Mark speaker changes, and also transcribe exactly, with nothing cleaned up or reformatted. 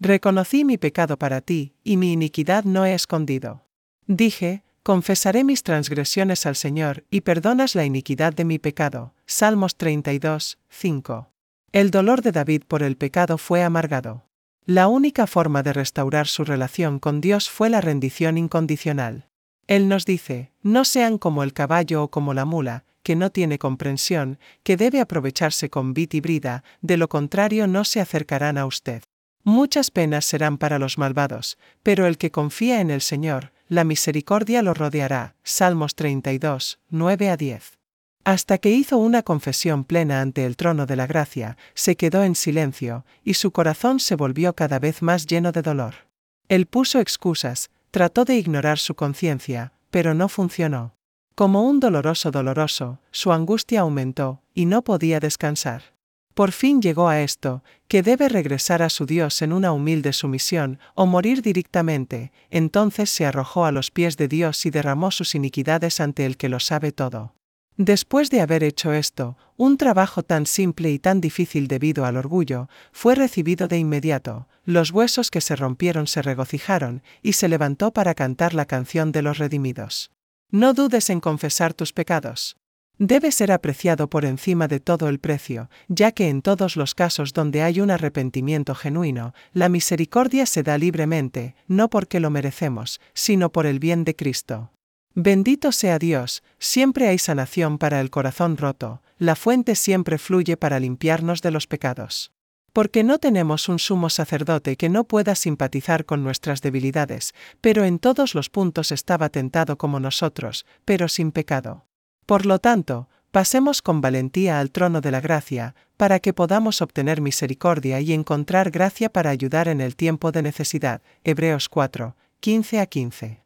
Speaker 1: Reconocí mi pecado para ti, y mi iniquidad no he escondido. Dije, confesaré mis transgresiones al Señor, y perdonas la iniquidad de mi pecado. Salmos treinta y dos, cinco. El dolor de David por el pecado fue amargado. La única forma de restaurar su relación con Dios fue la rendición incondicional. Él nos dice, no sean como el caballo o como la mula, que no tiene comprensión, que debe aprovecharse con vid y brida, de lo contrario no se acercarán a usted. Muchas penas serán para los malvados, pero el que confía en el Señor, la misericordia lo rodeará. Salmos treinta y dos, nueve a diez. Hasta que hizo una confesión plena ante el trono de la gracia, se quedó en silencio, y su corazón se volvió cada vez más lleno de dolor. Él puso excusas, trató de ignorar su conciencia, pero no funcionó. Como un doloroso doloroso, su angustia aumentó, y no podía descansar. Por fin llegó a esto, que debe regresar a su Dios en una humilde sumisión, o morir directamente. Entonces se arrojó a los pies de Dios y derramó sus iniquidades ante el que lo sabe todo. Después de haber hecho esto, un trabajo tan simple y tan difícil debido al orgullo, fue recibido de inmediato. Los huesos que se rompieron se regocijaron, y se levantó para cantar la canción de los redimidos. No dudes en confesar tus pecados. Debe ser apreciado por encima de todo el precio, ya que en todos los casos donde hay un arrepentimiento genuino, la misericordia se da libremente, no porque lo merecemos, sino por el bien de Cristo. Bendito sea Dios, siempre hay sanación para el corazón roto, la fuente siempre fluye para limpiarnos de los pecados. Porque no tenemos un sumo sacerdote que no pueda simpatizar con nuestras debilidades, pero en todos los puntos estaba tentado como nosotros, pero sin pecado. Por lo tanto, pasemos con valentía al trono de la gracia, para que podamos obtener misericordia y encontrar gracia para ayudar en el tiempo de necesidad. Hebreos cuatro, quince a quince.